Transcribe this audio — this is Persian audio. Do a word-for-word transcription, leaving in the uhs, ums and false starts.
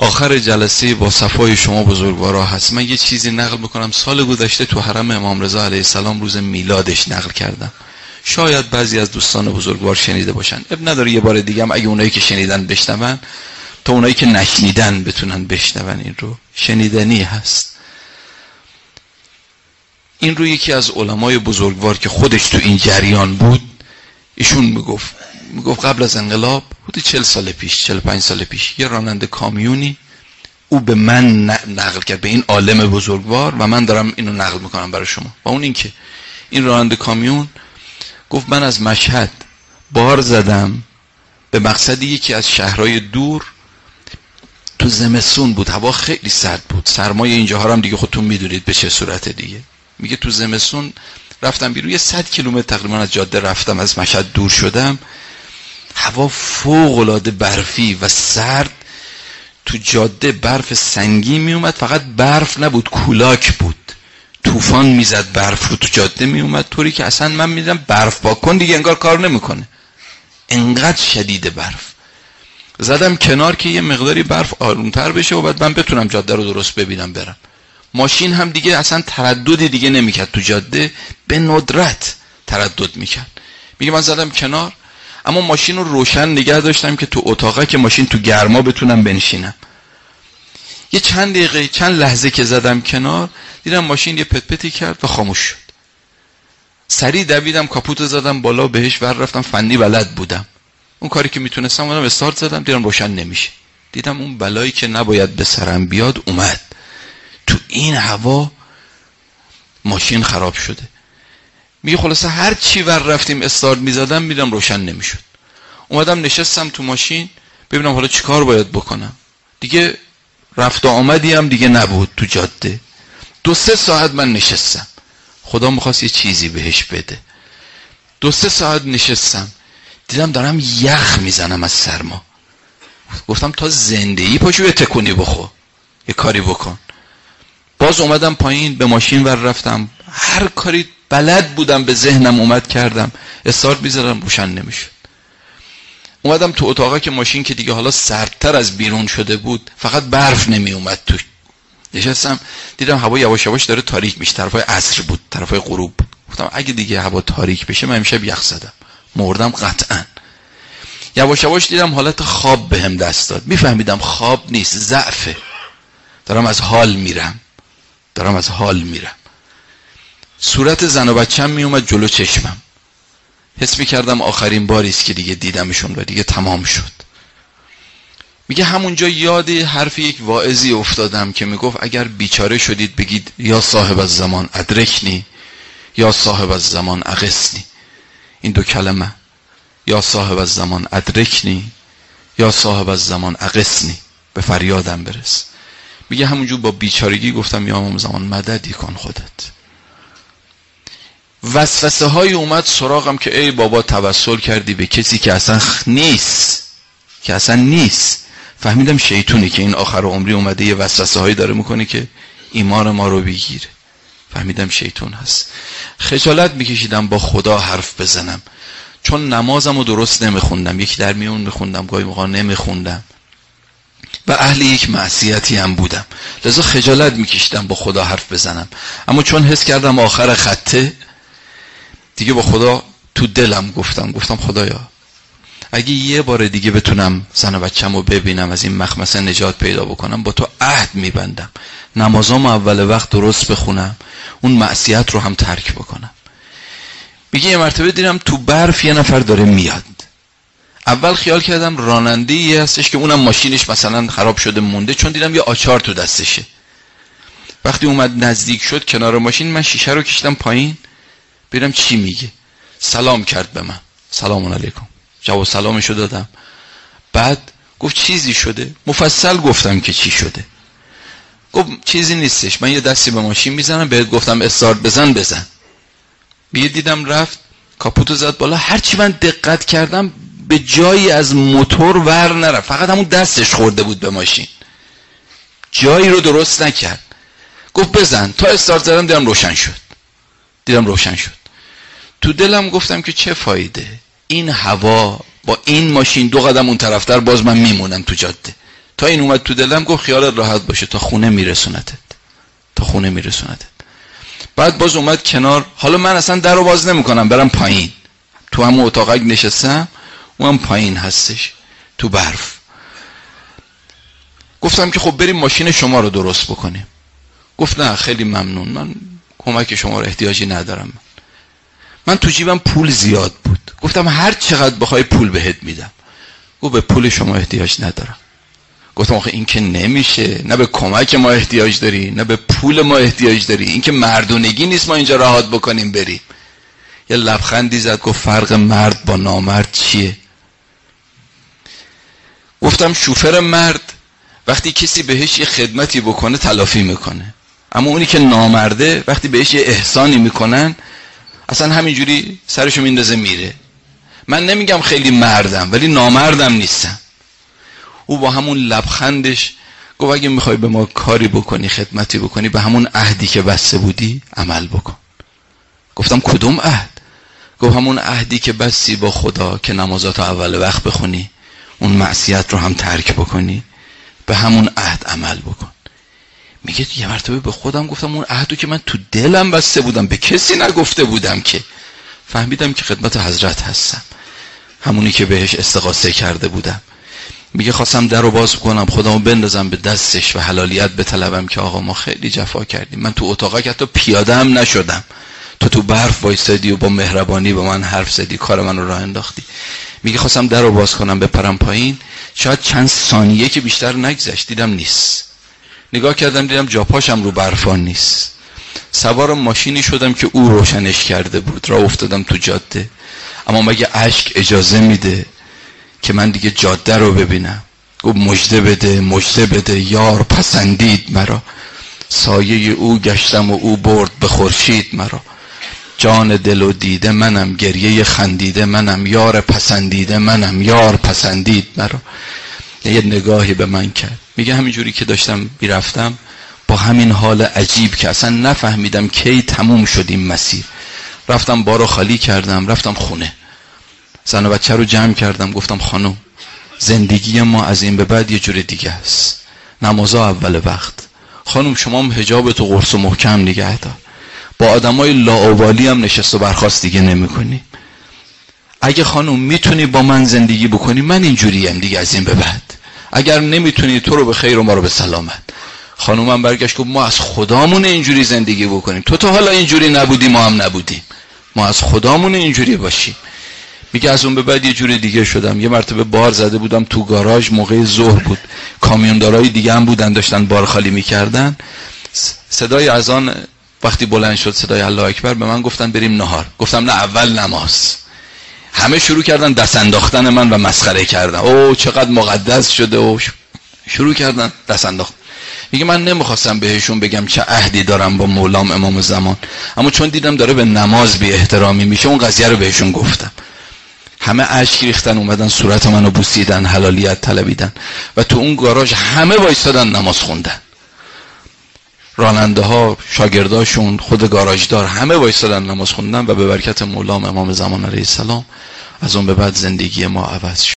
آخر جلسه با صفای شما بزرگوارا هست. من یه چیزی نقل میکنم سال گذشته تو حرم امام رضا علیه السلام روز میلادش نقل کردم. شاید بعضی از دوستان بزرگوار شنیده باشن، اب نداره یه بار دیگه هم اگه اونایی که شنیدن بشنون تا اونایی که نشنیدن بتونن بشنون. این رو شنیدنی هست. این رو یکی از علمای بزرگوار که خودش تو این جریان بود ایشون میگفت میگفت قبل از انقلاب حدود چهل سال پیش چهل و پنج سال پیش یه راننده کامیونی او به من نقل کرد، به این عالم بزرگوار، و من دارم اینو نقل میکنم برای شما. و اون این که این راننده کامیون گفت من از مشهد بار زدم به مقصد یکی از شهرهای دور، تو زمستون بود، هوا خیلی سرد بود، سرمای اینجاها هم دیگه خودتون میدونید به چه صورت دیگه. میگه تو زمستون رفتم بیرون، یه صد کیلومتر تقریبا از جاده رفتم، از مشهد دور شدم، هوا فوق العاده برفی و سرد، تو جاده برف سنگین می اومد، فقط برف نبود کولاک بود، طوفان میزد برف رو تو جاده می اومد، طوری که اصلا من میدم برف پاک کن دیگه انگار کار نمیکنه، انقدر شدید برف. زدم کنار که یه مقداری برف آرومتر بشه و بعد من بتونم جاده رو درست ببینم برم. ماشین هم دیگه اصلا ترددی دیگه نمیکرد تو جاده، به ندرت تردد میکرد. میگه من زدم کنار، اما ماشین رو روشن نگه داشتم که تو اتاقه که ماشین تو گرما بتونم بنشینم. یه چند دقیقه چند لحظه که زدم کنار دیدم ماشین یه پت پتی کرد و خاموش شد. سریع دویدم کاپوت زدم بالا بهش ور رفتم، فنی بلد بودم، اون کاری که میتونستم اونم استارت زدم، دیدم روشن نمیشه. دیدم اون بلایی که نباید به سرم بیاد اومد. تو این هوا ماشین خراب شده. میگه خلاصه هر چی ور رفتیم استارت میزدم میدم روشن نمیشد. اومدم نشستم تو ماشین ببینم حالا چیکار باید بکنم. دیگه رفت و آمدی هم دیگه نبود تو جاده. دو سه ساعت من نشستم، خدا میخواست یه چیزی بهش بده. دو سه ساعت نشستم دیدم دارم یخ میزنم از سرما. گفتم تا زندگی پاشو یه تکونی بخور، یه کاری بکن. باز اومدم پایین به ماشین ور رفتم، هر کاری بلد بودم به ذهنم اومد کردم، استارت می‌زدم روشن نمیشد. اومدم تو اتاقه که ماشین که دیگه حالا سردتر از بیرون شده بود، فقط برف نمی اومد تو. نشستم دیدم هوا یواش یواش داره تاریک میشه، طرفای عصر بود، طرفای غروب بود. گفتم اگه دیگه هوا تاریک بشه من امشب یخ زدم، مردم قطعا. یواش یواش دیدم حالت خواب بهم دست داد. میفهمیدم خواب نیست، ضعفه. دارم از حال میرم. دارم از حال میرم. صورت زن و بچه‌م می اومد جلو چشمم. حس می‌کردم آخرین باری است که دیگه دیدمشون و دیگه تمام شد. میگه همونجا یاد حرف یک واعظی افتادم که میگفت اگر بیچاره شدید بگید یا صاحب الزمان ادرکنی یا صاحب الزمان اغثنی. این دو کلمه، یا صاحب الزمان ادرکنی یا صاحب الزمان اغثنی، به فریادم برس. میگه همونجور با بیچارگی گفتم یا امام زمان مددی کن خودت. وسوسه های اومد سراغم که ای بابا توسل کردی به کسی که اصلا نیست، که اصلا نیست. فهمیدم شیطونی که این آخر عمری اومده یه وسوسه هایی داره میکنه که ایمان ما رو بگیره. فهمیدم شیطون هست. خجالت میکشیدم با خدا حرف بزنم، چون نمازم رو درست نمیخوندم، یکی در میون میخوندم گاهی موقع نمیخوندم و اهل یک معصیتی هم بودم، لذا خجالت میکشیدم با خدا حرف بزنم. اما چون حس کردم آخر خطه دیگه با خدا تو دلم گفتم گفتم خدایا اگه یه بار دیگه بتونم زن و بچه‌مو ببینم، از این مخمسه نجات پیدا بکنم، با تو عهد میبندم نمازامو اول وقت درست بخونم، اون معصیت رو هم ترک بکنم. میگه یه مرتبه دیدم تو برف یه نفر داره میاد. اول خیال کردم راننده‌ای هستش که اونم ماشینش مثلا خراب شده مونده، چون دیدم یه آچار تو دستشه. وقتی اومد نزدیک شد کنار ماشین، من شیشه رو کشیدم پایین ببینم چی میگه. سلام کرد به من، سلام علیکم، جواب سلامشو دادم. بعد گفت چیزی شده؟ مفصل گفتم که چی شده. گفت چیزی نیستش، من یه دستی به ماشین میزنم، بهت گفتم استارت بزن بزن. بیه دیدم رفت کاپوتو زد بالا. هرچی من دقت کردم به جایی از موتور ور نرفت، فقط همون دستش خورده بود به ماشین، جایی رو درست نکرد. گفت بزن. تا استارت زدم دیدم روشن شد. دیدم روشن شد. تو دلم گفتم که چه فایده، این هوا با این ماشین دو قدم اون طرفتر باز من میمونم تو جاده، تا این اومد تو دلم گفت خیالت راحت باشه تا خونه میرسونتت، تا خونه میرسونتت. بعد باز اومد کنار. حالا من اصلا در رو باز نمیکنم برم پایین، تو همون اتاقک نشستم، اونم پایین هستش تو برف. گفتم که خب بریم ماشین شما رو درست بکنیم. گفت نه خیلی ممنون، من کمک شما رو احتیاجی ندارم. من تو جیبم پول زیاد بود. گفتم هر چقدر بخوای پول بهت میدم. گفت به پول شما احتیاج ندارم. گفتم آخه این که نمیشه، نه به کمک ما احتیاج داری نه به پول ما احتیاج داری، این که مردونگی نیست ما اینجا راحت بکنیم بریم. یه لبخندی زد گفت فرق مرد با نامرد چیه؟ گفتم شوفر مرد وقتی کسی بهش یه خدمتی بکنه تلافی میکنه، اما اونی که نامرده وقتی بهش یه احسانی میکنن اصلا همینجوری سرشو میندازه میره. من نمیگم خیلی مردم ولی نامردم نیستم. او با همون لبخندش گفت اگه میخوای به ما کاری بکنی خدمتی بکنی به همون عهدی که بسته بودی عمل بکن. گفتم کدوم عهد؟ گفت همون عهدی که بستی با خدا که نمازات اول وقت بخونی، اون معصیت رو هم ترک بکنی، به همون عهد عمل بکن. میگه یه مرتبه به خودم گفتم اون عهدو که من تو دلم بسته بودم به کسی نگفته بودم که، فهمیدم که خدمت حضرت هستم، همونی که بهش استغاثه کرده بودم. میگه خواستم در رو باز کنم خودمو بندازم به دستش و حلالیت بطلبم که آقا ما خیلی جفا کردیم، من تو اتاقا که حتی پیاده هم نشدم، تو تو برف وایسادی و با مهربانی با من حرف زدی، کار من رو راه انداختی. میگه خواستم در رو باز کنم بپرم پایین، شاید چند ثانیه که بیشتر نگذشت دیدم نیست. نگاه کردم دیدم جاپاشم رو برفان نیست. سوار ماشینی شدم که او روشنش کرده بود، راه افتادم تو جاده. اما مگه اشک اجازه میده که من دیگه جاده رو ببینم؟ گفت مژده بده مژده بده یار پسندید مرا، سایه او گشتم و او برد به خورشید مرا، جان دل و دیده منم گریه خندیده منم، یار پسندیده منم یار پسندید مرا. یه نگاهی به من کرد. میگه همینجوری که داشتم میرفتم با همین حال عجیب که اصلا نفهمیدم کی تموم شد این مسیر، رفتم بارو خالی کردم، رفتم خونه، زن و بچه رو جمع کردم، گفتم خانم زندگی ما از این به بعد یه جور دیگه است، نمازا اول وقت، خانم شما هم حجابت و قرص و محکم نگه دار، با آدمای لاابالی هم نشست و برخاست دیگه نمی کنی. اگه خانم میتونی با من زندگی بکنی من اینجوری هم دیگه از این به بعد، اگر نمیتونی تو رو به خیر و ما رو به سلامت. خانومم برگشت گفت ما از خدامون اینجوری زندگی بکنیم، تو تا حالا اینجوری نبودی ما هم نبودیم، ما از خدامون اینجوری باشیم. میگه از اون به بعد یه جوری دیگه شدم. یه مرتبه بار زده بودم تو گاراژ، موقع ظهر بود، کامیوندارای دیگه هم بودن داشتن بار خالی میکردن، صدای اذان وقتی بلند شد صدای الله اکبر به من گفتن بریم نهار. گفتم نه اول نماز. همه شروع کردن دست انداختن من و مسخره کردن، او چقدر مقدس شده، و شروع کردن دست انداختن. میگه من نمیخواستم بهشون بگم چه عهدی دارم با مولام امام زمان، اما چون دیدم داره به نماز بی احترامی میشه اون قضیه رو بهشون گفتم. همه اشک ریختن اومدن صورت منو بوسیدن، حلالیت طلبیدن و تو اون گاراژ همه وایسادن نماز خوندن، راننده ها، شاگرداشون، خود گاراژدار، همه وایسادن نماز خوندن و به برکت مولام امام زمان علیه السلام از اون به بعد زندگی ما عوض شد.